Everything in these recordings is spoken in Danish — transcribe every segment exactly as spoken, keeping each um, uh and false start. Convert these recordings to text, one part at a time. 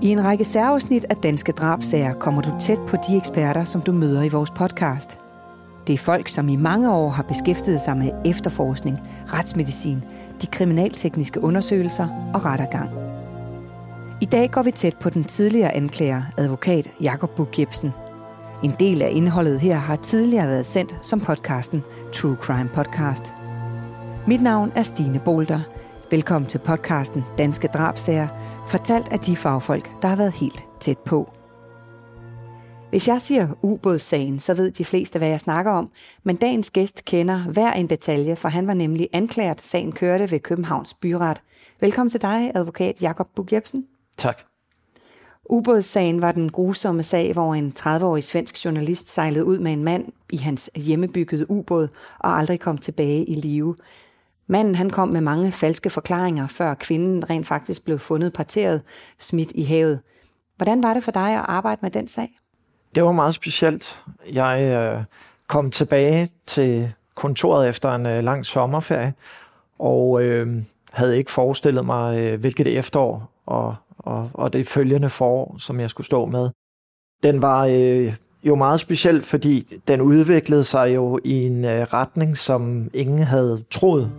I en række særafsnit af Danske Drabsager kommer du tæt på de eksperter, som du møder i vores podcast. Det er folk, som i mange år har beskæftiget sig med efterforskning, retsmedicin, de kriminaltekniske undersøgelser og rettergang. I dag går vi tæt på den tidligere anklager, advokat Jacob Buch-Jepsen. En del af indholdet her har tidligere været sendt som podcasten True Crime Podcast. Mit navn er Stine Bolter. Velkommen til podcasten Danske Drabsager, fortalt af de fagfolk, der har været helt tæt på. Hvis jeg siger ubådssagen, så ved de fleste, hvad jeg snakker om, men dagens gæst kender hver en detalje, for han var nemlig anklaget, da sagen kørte ved Københavns Byret. Velkommen til dig, advokat Jacob Buch-Jepsen. Tak. Ubådssagen var den grusomme sag, hvor en tredive-årig svensk journalist sejlede ud med en mand i hans hjemmebyggede ubåd og aldrig kom tilbage i live. Manden han kom med mange falske forklaringer, før kvinden rent faktisk blev fundet parteret smidt i havet. Hvordan var det for dig at arbejde med den sag? Det var meget specielt. Jeg øh, kom tilbage til kontoret efter en øh, lang sommerferie, og øh, havde ikke forestillet mig, øh, hvilket efterår og, og, og det følgende forår, som jeg skulle stå med. Den var øh, jo meget speciel, fordi den udviklede sig jo i en øh, retning, som ingen havde troet.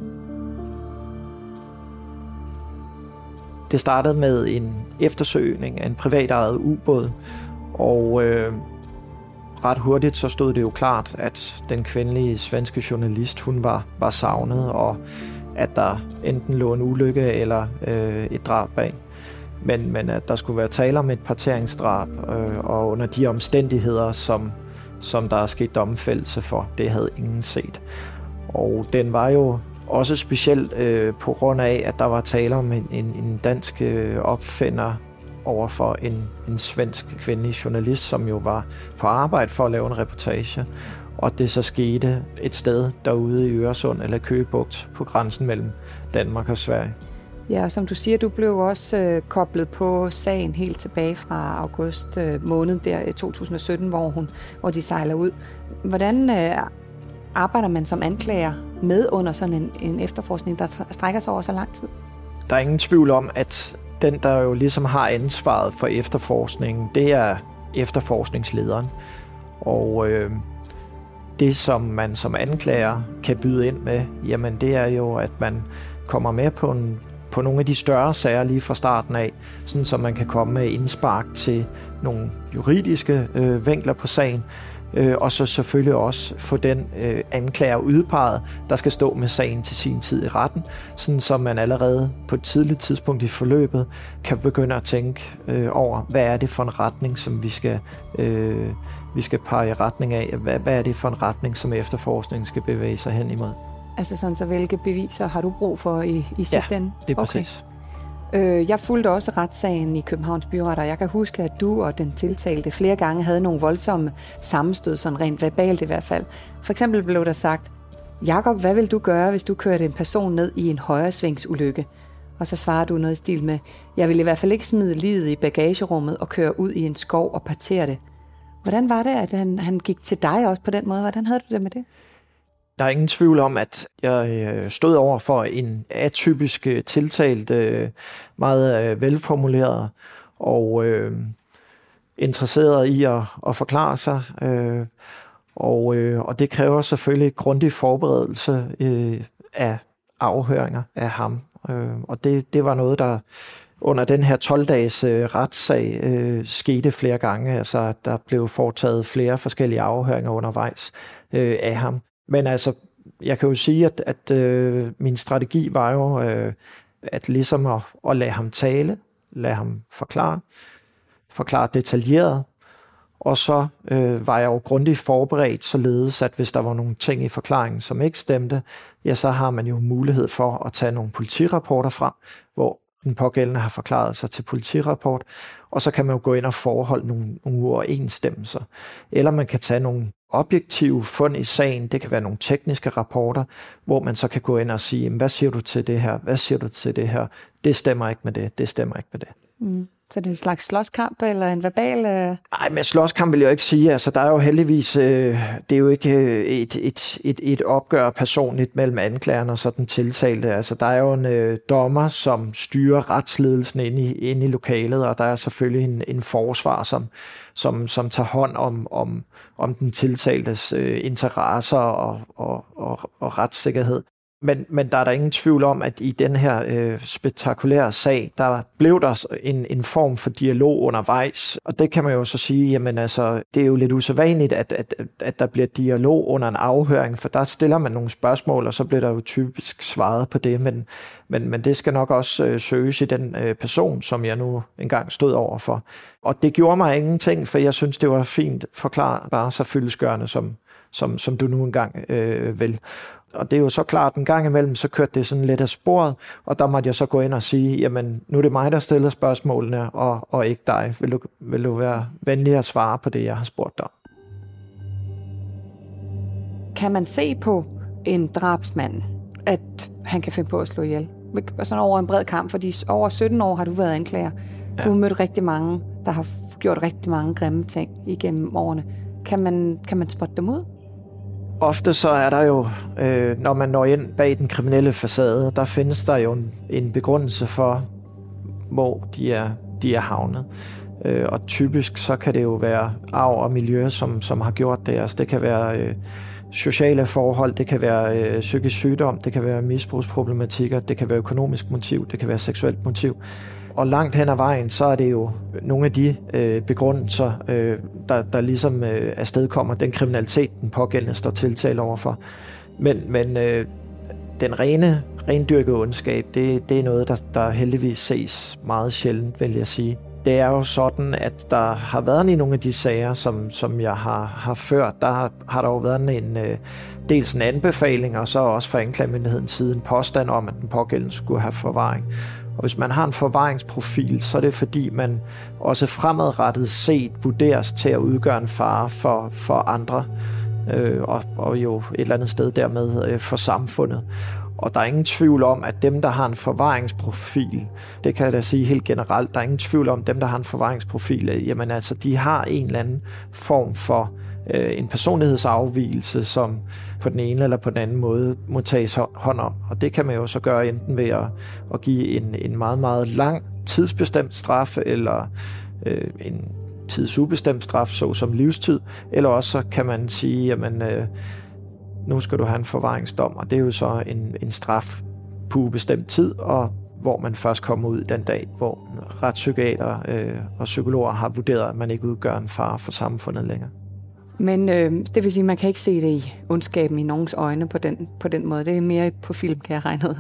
Det startede med en eftersøgning af en privatejet ubåd, og øh, ret hurtigt så stod det jo klart, at den kvindelige svenske journalist, hun var, var savnet, og at der enten lå en ulykke eller øh, et drab bag. Men, men at der skulle være tale om et parteringsdrab, øh, og under de omstændigheder, som, som der er sket domfældelse for, det havde ingen set. Og den var jo også specielt øh, på grund af, at der var tale om en, en, en dansk øh, opfinder overfor en, en svensk kvindelig journalist, som jo var på arbejde for at lave en reportage. Og det så skete et sted derude i Øresund eller Køgebugt på grænsen mellem Danmark og Sverige. Ja, og som du siger, du blev også øh, koblet på sagen helt tilbage fra august øh, måned der i to tusind og sytten, hvor, hun, hvor de sejler ud. Hvordan øh, arbejder man som anklager med under sådan en, en efterforskning, der strækker sig over så lang tid? Der er ingen tvivl om, at den, der jo ligesom har ansvaret for efterforskningen, det er efterforskningslederen. Og øh, det, som man som anklager kan byde ind med, jamen det er jo, at man kommer med på, en, på nogle af de større sager lige fra starten af, sådan så man kan komme med indspark til nogle juridiske øh, vinkler på sagen, øh, og så selvfølgelig også få den øh, anklager udpeget, der skal stå med sagen til sin tid i retten, sådan så man allerede på et tidligt tidspunkt i forløbet kan begynde at tænke øh, over, hvad er det for en retning, som vi skal, øh, vi skal pege i retning af, hvad, hvad er det for en retning, som efterforskningen skal bevæge sig hen imod. Altså sådan, så hvilke beviser har du brug for i, i sidste ende? Ja, det er præcis. Okay. Øh, jeg fulgte også retssagen i Københavns Byret, og jeg kan huske, at du og den tiltalte flere gange havde nogle voldsomme sammenstød, sådan rent verbalt i hvert fald. For eksempel blev der sagt, Jacob, hvad vil du gøre, hvis du kørte en person ned i en højresvingsulykke? Og så svarer du noget i stil med, jeg vil i hvert fald ikke smide livet i bagagerummet og køre ud i en skov og partere det. Hvordan var det, at han, han gik til dig også på den måde? Hvordan havde du det med det? Der er ingen tvivl om, at jeg stod over for en atypisk tiltalt, meget velformuleret og øh, interesseret i at, at forklare sig. Øh, og, øh, og det kræver selvfølgelig grundig forberedelse øh, af afhøringer af ham. Øh, og det, det var noget, der under den her tolv-dages øh, retssag øh, skete flere gange. Altså, at der blev foretaget flere forskellige afhøringer undervejs øh, af ham. Men altså, jeg kan jo sige, at, at øh, min strategi var jo øh, at ligesom at, at lade ham tale, lade ham forklare, forklare detaljeret, og så øh, var jeg jo grundigt forberedt, således at hvis der var nogle ting i forklaringen, som ikke stemte, ja, så har man jo mulighed for at tage nogle politirapporter frem, hvor den pågældende har forklaret sig til politirapport, og så kan man jo gå ind og forholde nogle, nogle uoverensstemmelser. Eller man kan tage nogle objektive fund i sagen, det kan være nogle tekniske rapporter, hvor man så kan gå ind og sige, hvad siger du til det her, hvad siger du til det her, det stemmer ikke med det, det stemmer ikke med det. Mm. Så det er en slags slåskamp eller en verbal... Øh... Nej, men slåskamp vil jeg jo ikke sige. Altså, der er jo heldigvis... Øh, det er jo ikke øh, et, et, et, et opgør personligt mellem anklagerne og så den tiltalte. Altså, der er jo en øh, dommer, som styrer retsledelsen inde i, inde i lokalet, og der er selvfølgelig en, en forsvar, som, som, som tager hånd om, om, om den tiltaltes øh, interesser og, og, og, og retssikkerhed. Men, men der er der ingen tvivl om, at i den her øh, spektakulære sag, der blev der en, en form for dialog undervejs. Og det kan man jo så sige, jamen altså, det er jo lidt usædvanligt, at, at, at der bliver dialog under en afhøring, for der stiller man nogle spørgsmål, og så bliver der jo typisk svaret på det. Men, men, men det skal nok også øh, søges i den øh, person, som jeg nu engang stod over for. Og det gjorde mig ingenting, for jeg synes, det var fint forklaret, bare så fyldestgørende, som, som, som du nu engang øh, vil. Og det er jo så klart, en gang imellem, så kørte det sådan lidt af sporet, og der måtte jeg så gå ind og sige, jamen, nu er det mig, der stiller spørgsmålene, og, og ikke dig. Vil du, vil du være venlig at svare på det, jeg har spurgt dig om? Kan man se på en drabsmand, at han kan finde på at slå ihjel? Sådan over en bred kamp, fordi over sytten år har du været anklager. Du har mødt rigtig mange, der har gjort rigtig mange grimme ting igennem årene. Kan man, kan man spotte dem ud? Ofte så er der jo, øh, når man når ind bag den kriminelle facade, der findes der jo en, en begrundelse for, hvor de er, de er havnet. Øh, og typisk så kan det jo være arv og miljø, som, som har gjort det. Altså, det kan være øh, sociale forhold, det kan være øh, psykisk sygdom, det kan være misbrugsproblematikker, det kan være økonomisk motiv, det kan være seksuelt motiv. Og langt hen ad vejen, så er det jo nogle af de øh, begrundelser, øh, der, der ligesom øh, afstedkommer den kriminalitet, den pågældende står tiltalt overfor. Men, men øh, den rene, rendyrkede ondskab, det, det er noget, der, der heldigvis ses meget sjældent, vil jeg sige. Det er jo sådan, at der har været i nogle af de sager, som, som jeg har, har ført, der har, har der jo været en, øh, dels en anbefaling, og så også fra anklagemyndighedens side en påstand om, at den pågældende skulle have forvaring. Og hvis man har en forvaringsprofil, så er det fordi, man også fremadrettet set vurderes til at udgøre en fare for, for andre, øh, og, og jo et eller andet sted dermed øh, for samfundet. Og der er ingen tvivl om, at dem, der har en forvaringsprofil, det kan jeg da sige helt generelt, der er ingen tvivl om, at dem, der har en forvaringsprofil, jamen altså, de har en eller anden form for øh, en personlighedsafvigelse, som på den ene eller på den anden måde må tages hånd om. Og det kan man jo så gøre enten ved at, at give en, en meget, meget lang tidsbestemt straf, eller øh, en tidsubestemt straf, såsom livstid, eller også så kan man sige, jamen øh, nu skal du have en forvaringsdom, og det er jo så en, en straf på ubestemt tid, og hvor man først kommer ud den dag, hvor retspsykiater øh, og psykologer har vurderet, at man ikke udgør en fare for samfundet længere. Men øh, det vil sige, at man kan ikke se det i ondskaben i nogens øjne på den, på den måde. Det er mere på film, kan jeg regne ud.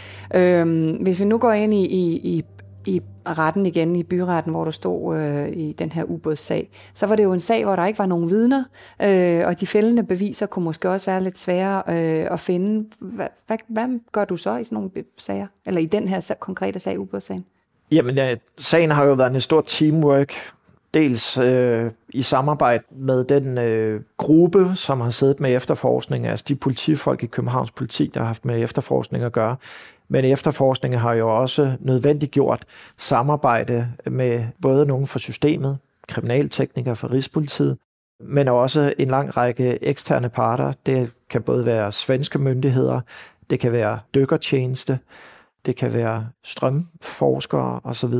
Øh, hvis vi nu går ind i, i, i, i retten igen, i byretten, hvor du stod øh, i den her ubådssag, så var det jo en sag, hvor der ikke var nogen vidner, øh, og de fældende beviser kunne måske også være lidt svære øh, at finde. Hvad, hvad, hvad gør du så i sådan nogle sager? Eller i den her konkrete sag, ubådssagen? Jamen, ja, sagen har jo været en stor teamwork. Dels øh, i samarbejde med den øh, gruppe, som har siddet med efterforskning, altså de politifolk i Københavns politi, der har haft med efterforskning at gøre. Men efterforskningen har jo også nødvendiggjort samarbejde med både nogen fra systemet, kriminalteknikere fra Rigspolitiet, men også en lang række eksterne parter. Det kan både være svenske myndigheder, det kan være dykkertjeneste, det kan være strømforskere osv.,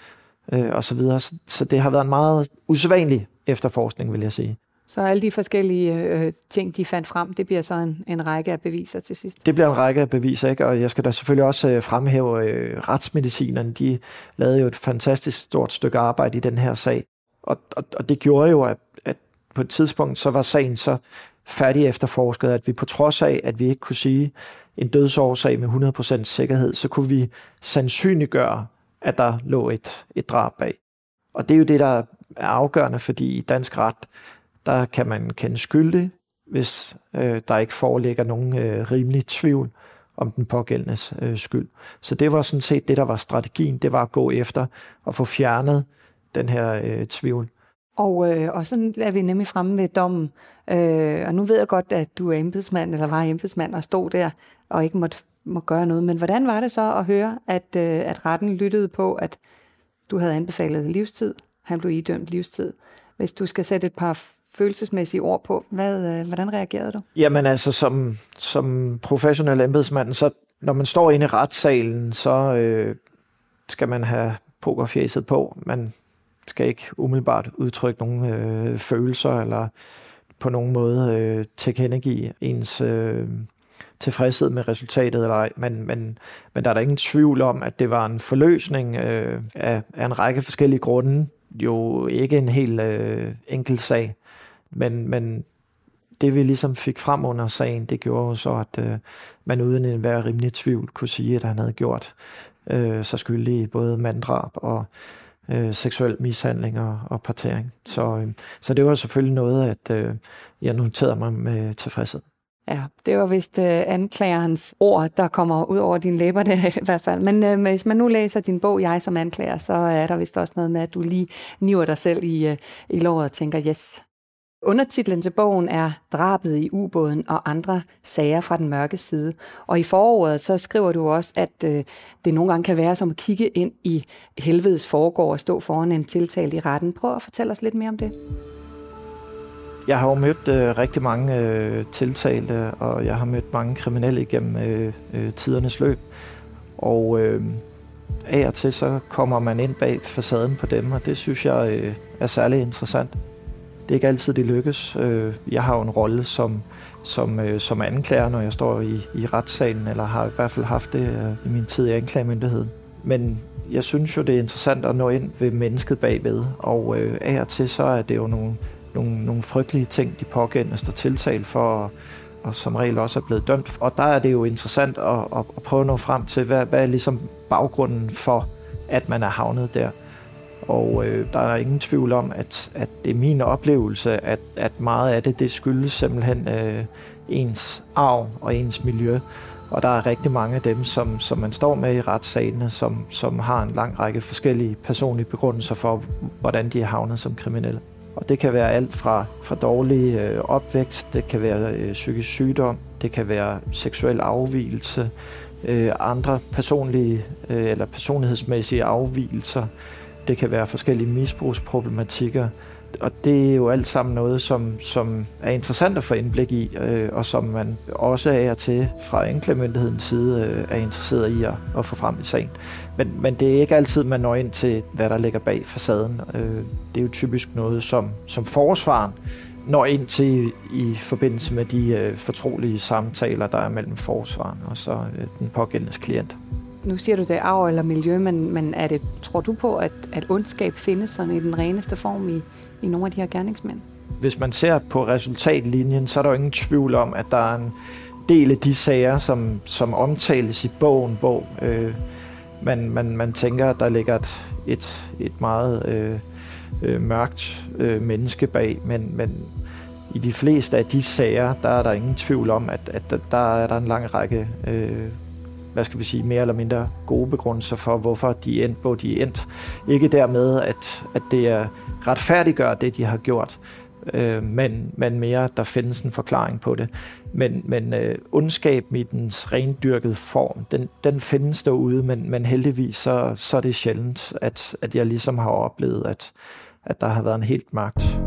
og så videre. Så det har været en meget usædvanlig efterforskning, vil jeg sige. Så alle de forskellige øh, ting, de fandt frem, det bliver så en, en række af beviser til sidst? Det bliver en række af beviser, ikke? Og jeg skal da selvfølgelig også øh, fremhæve øh, retsmedicinerne. De lavede jo et fantastisk stort stykke arbejde i den her sag. Og, og, og det gjorde jo, at, at på et tidspunkt, så var sagen så færdig efterforsket, at vi på trods af, at vi ikke kunne sige en dødsårsag med hundrede procent sikkerhed, så kunne vi sandsynliggøre, at der lå et, et drab bag. Og det er jo det, der er afgørende, fordi i dansk ret, der kan man kende skyldig, hvis øh, der ikke foreligger nogen øh, rimelig tvivl om den pågældendes øh, skyld. Så det var sådan set det, der var strategien, det var at gå efter at få fjernet den her øh, tvivl. Og, øh, og sådan er vi nemlig fremme ved dommen. Øh, og nu ved jeg godt, at du er embedsmand, eller var embedsmand, og stod der og ikke måtte må gøre noget. Men hvordan var det så at høre, at, øh, at retten lyttede på, at Du havde anbefalet livstid. Han blev idømt livstid. Hvis du skal sætte et par følelsesmæssige ord på, hvad, hvordan reagerede du? Jamen altså, som, som professionel embedsmand, så når man står inde i retssalen, så øh, skal man have pokerfjæset på. Man skal ikke umiddelbart udtrykke nogen øh, følelser, eller på nogen måde øh, tilkendegive ens øh, tilfredshed med resultatet eller ej. Men, men, men der er der ingen tvivl om, at det var en forløsning øh, af, af en række forskellige grunde. Jo ikke en helt øh, enkel sag, men, men det vi ligesom fik frem under sagen, det gjorde jo så, at øh, man uden en hver rimelig tvivl kunne sige, at han havde gjort øh, sig skyldig i både manddrab og øh, seksuel mishandling og, og partering. Så, øh, så det var selvfølgelig noget, at øh, jeg noterede mig med tilfredshed. Ja, det var vist øh, anklagerens ord, der kommer ud over dine læber der, i hvert fald. Men øh, hvis man nu læser din bog, Jeg som anklager, så er der vist også noget med, at du lige niver dig selv i, øh, i låret og tænker, yes. Undertitlen til bogen er Drabet i ubåden og andre sager fra den mørke side. Og i forordet så skriver du også, at øh, det nogle gange kan være som at kigge ind i helvedes forgård og stå foran en tiltalt i retten. Prøv at fortælle os lidt mere om det. Jeg har jo mødt øh, rigtig mange øh, tiltalte, og jeg har mødt mange kriminelle igennem øh, øh, tidernes løb. Og øh, af og til så kommer man ind bag facaden på dem, og det synes jeg øh, er særlig interessant. Det er ikke altid, det lykkes. Øh, jeg har jo en rolle som, som, øh, som anklager, når jeg står i, i retssalen, eller har i hvert fald haft det øh, i min tid i anklagemyndigheden. Men jeg synes jo, det er interessant at nå ind ved mennesket bagved, og øh, af og til så er det jo nogle Nogle, nogle frygtelige ting, de pågældende står tiltalt for, og, og som regel også er blevet dømt. Og der er det jo interessant at, at, at prøve at nå frem til, hvad, hvad er ligesom baggrunden for, at man er havnet der. Og øh, der er ingen tvivl om, at, at det er min oplevelse, at, at meget af det, det skyldes simpelthen øh, ens arv og ens miljø. Og der er rigtig mange af dem, som, som man står med i retssalene, som, som har en lang række forskellige personlige begrundelser for, hvordan de er havnet som kriminelle. Og det kan være alt fra, fra dårlig øh, opvækst, det kan være øh, psykisk sygdom, det kan være seksuel afvigelse, øh, andre personlige øh, eller personlighedsmæssige afvigelser, det kan være forskellige misbrugsproblematikker. Og det er jo alt sammen noget, som, som er interessant at få indblik i, øh, og som man også er til fra anklagemyndighedens side øh, er interesseret i at, at få frem i sagen. Men, men det er ikke altid, man når ind til, hvad der ligger bag facaden. Øh, det er jo typisk noget, som, som forsvaren når ind til i forbindelse med de øh, fortrolige samtaler, der er mellem forsvaren og så øh, den pågældendes klient. Nu siger du, det er arv eller miljø, men, men er det, tror du på, at, at ondskab findes sådan i den reneste form i, i nogle af de her gerningsmænd? Hvis man ser på resultatlinjen, så er der jo ingen tvivl om, at der er en del af de sager, som, som omtales i bogen, hvor øh, man, man, man tænker, at der ligger et, et, et meget øh, øh, mørkt øh, menneske bag, men, men i de fleste af de sager, der er der ingen tvivl om, at, at der, der er der en lang række øh, hvad skal vi sige, mere eller mindre gode begrundelser for, hvorfor de er endt, hvor de er endt. Ikke dermed, at, at det er retfærdiggør det, de har gjort, øh, men, men mere, der findes en forklaring på det. Men, men øh, ondskab i dens rendyrkede form, den, den findes derude, men, men heldigvis så, så er det sjældent, at, at jeg ligesom har oplevet, at, at der har været en helt magt.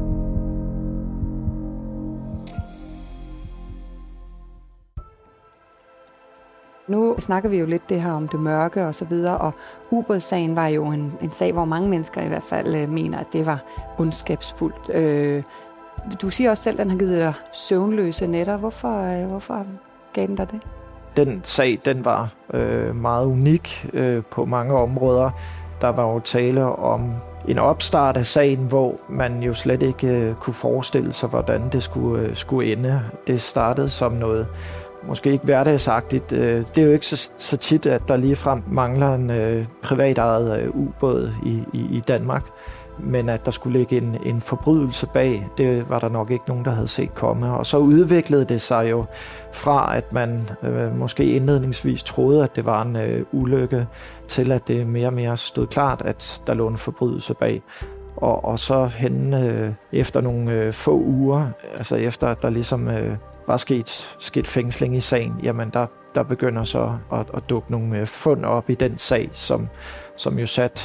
Nu snakker vi jo lidt det her om det mørke og så videre, og ubådssagen var jo en, en sag, hvor mange mennesker i hvert fald øh, mener, at det var ondskabsfuldt. Øh, du siger også selv, at den har givet dig søvnløse nætter. Hvorfor, øh, hvorfor gav den dig det? Den sag, den var øh, meget unik øh, på mange områder. Der var jo tale om en opstart af sagen, hvor man jo slet ikke øh, kunne forestille sig, hvordan det skulle, øh, skulle ende. Det startede som noget måske ikke hverdagsagtigt. Det er jo ikke så, så tit, at der ligefrem mangler en øh, privatejet øh, ubåd i, i, i Danmark, men at der skulle ligge en, en forbrydelse bag, det var der nok ikke nogen, der havde set komme. Og så udviklede det sig jo fra, at man øh, måske indledningsvis troede, at det var en øh, ulykke, til at det mere og mere stod klart, at der lå en forbrydelse bag. Og, og så hen øh, efter nogle øh, få uger, altså efter at der ligesom øh, var sket, sket fængsling i sagen, jamen der, der begynder så at, at dukke nogle øh, fund op i den sag, som, som jo satte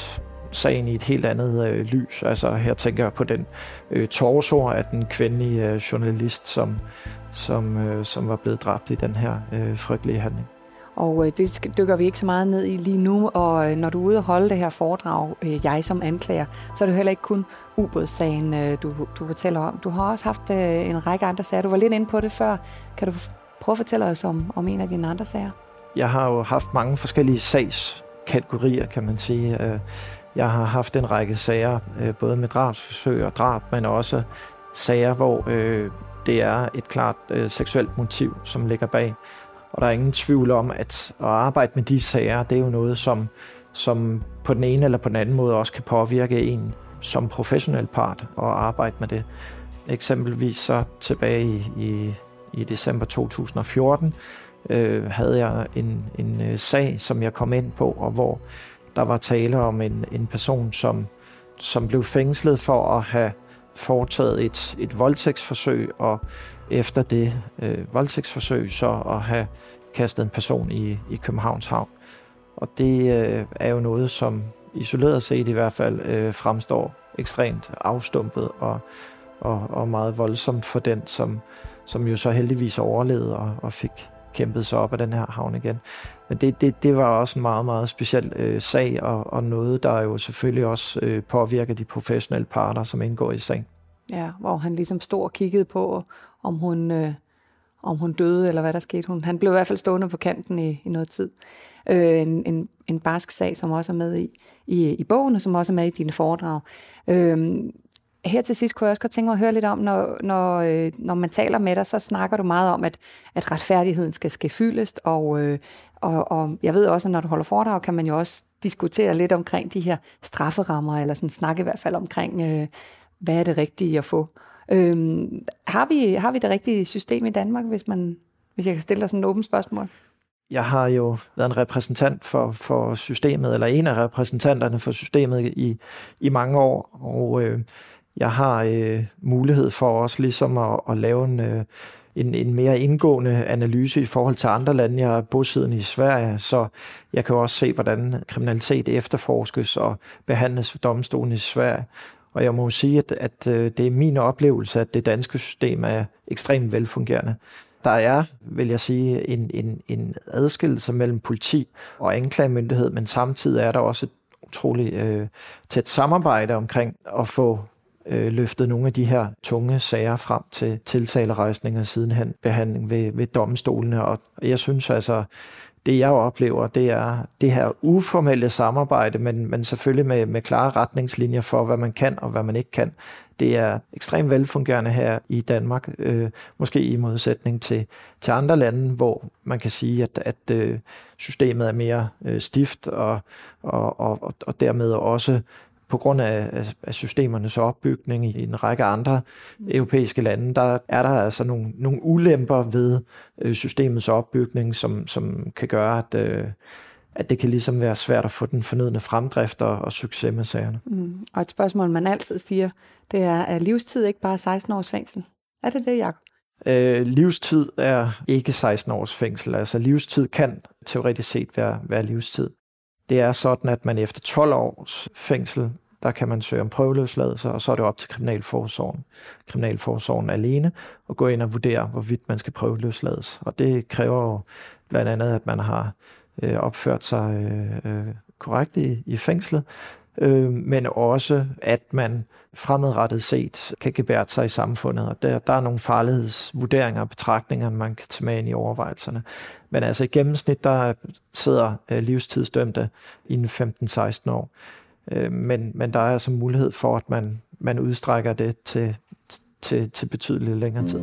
sagen i et helt andet øh, lys. Altså her tænker jeg på den øh, torso af den kvindelige øh, journalist, som, som, øh, som var blevet dræbt i den her øh, frygtelige handling. Og øh, det dykker vi ikke så meget ned i lige nu, og øh, når du er ude og holde det her foredrag, øh, jeg som anklager, så er det heller ikke kun ubådssagen, øh, du, du fortæller om. Du har også haft øh, en række andre sager. Du var lidt inde på det før. Kan du prøve at fortælle os om, om en af dine andre sager? Jeg har jo haft mange forskellige sagskategorier, kan man sige. Jeg har haft en række sager, både med drabsforsøg og drab, men også sager, hvor øh, det er et klart øh, seksuelt motiv, som ligger bag. Og der er ingen tvivl om, at at arbejde med de sager, det er jo noget, som, som på den ene eller på den anden måde også kan påvirke en som professionel part at arbejde med det. Eksempelvis så tilbage i, i, i december to tusind og fjorten øh, havde jeg en, en sag, som jeg kom ind på, og hvor der var tale om en, en person, som, som blev fængslet for at have foretaget et, et voldtægtsforsøg, og efter det øh, voldtægtsforsøg så at have kastet en person i, i Københavns Havn. Og det øh, er jo noget, som isoleret set i hvert fald øh, fremstår ekstremt afstumpet og, og, og meget voldsomt for den, som, som jo så heldigvis overlevede og, og fik kæmpet sig op af den her havn igen. Men det, det, det var også en meget, meget speciel øh, sag, og, og noget, der jo selvfølgelig også øh, påvirker de professionelle parter, som indgår i sagen. Ja, hvor han ligesom stod og kiggede på, om hun, øh, om hun døde, eller hvad der skete. Hun, han blev i hvert fald stående på kanten i, i noget tid. Øh, en, en, en barsk sag, som også er med i, i, i bogen, og som også er med i dine foredrag. Øh, her til sidst kunne jeg også godt tænke mig at høre lidt om, når, når, øh, når man taler med dig, så snakker du meget om, at, at retfærdigheden skal ske fyldest, og, øh, og, og jeg ved også, at når du holder foredrag, kan man jo også diskutere lidt omkring de her strafferammer, eller sådan snakke i hvert fald omkring, øh, hvad er det rigtige at få. Øh, har, vi, har vi det rigtige system i Danmark, hvis, man, hvis jeg kan stille dig sådan et åbent spørgsmål? Jeg har jo været en repræsentant for, for systemet, eller en af repræsentanterne for systemet i, i mange år, og øh, jeg har øh, mulighed for også ligesom at, at lave en, øh, en, en mere indgående analyse i forhold til andre lande. Jeg er bosiddende i Sverige, så jeg kan også se, hvordan kriminalitet efterforskes og behandles ved domstolen i Sverige. Og jeg må sige, at, at øh, det er min oplevelse, at det danske system er ekstremt velfungerende. Der er, vil jeg sige, en, en, en adskillelse mellem politi og anklagemyndighed, men samtidig er der også et utroligt øh, tæt samarbejde omkring at få øh, løftet nogle af de her tunge sager frem til tiltalerejsning og sidenhen behandling ved, ved domstolene. Og jeg synes altså, det jeg oplever, det er det her uformelle samarbejde, men, men selvfølgelig med, med klare retningslinjer for, hvad man kan og hvad man ikke kan. Det er ekstremt velfungerende her i Danmark, øh, måske i modsætning til, til andre lande, hvor man kan sige, at, at øh, systemet er mere øh, stift, og, og, og, og dermed også på grund af, af systemernes opbygning i en række andre europæiske lande, der er der altså nogle, nogle ulemper ved øh, systemets opbygning, som, som kan gøre, at, øh, at det kan ligesom være svært at få den fornødne fremdrift og, og succes med sagerne. Mm. Og et spørgsmål, man altid siger, det er, er livstid ikke bare seksten års fængsel? Er det det, Jacob? Øh, livstid er ikke seksten års fængsel. Altså livstid kan teoretisk set være, være livstid. Det er sådan, at man efter tolv års fængsel, der kan man søge om prøveløsladelse, og så er det op til Kriminalforsorgen. Kriminalforsorgen alene at gå ind og vurdere, hvorvidt man skal prøveløslades. Og det kræver jo blandt andet, at man har øh, opført sig øh, korrekt i, i fængslet, øh, men også, at man fremadrettet set kan gebære sig i samfundet. Og der, der er nogle farlighedsvurderinger og betragtninger, man kan tage med ind i overvejelserne. Men altså i gennemsnit, der sidder øh, livstidsdømte inden femten seksten år. Øh, men, men der er altså mulighed for, at man, man udstrækker det til, til, til betydeligt længere tid.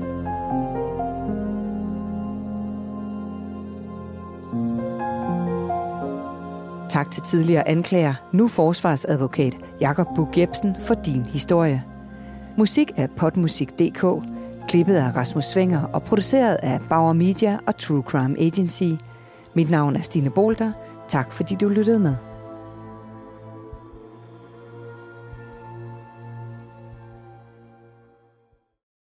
Tak til tidligere anklager, nu forsvarsadvokat Jacob Buch Jepsen for din historie. Musik er podmusik punktum d k, klippet af Rasmus Svinger og produceret af Bauer Media og True Crime Agency. Mit navn er Stine Bolter. Tak fordi du lyttede med.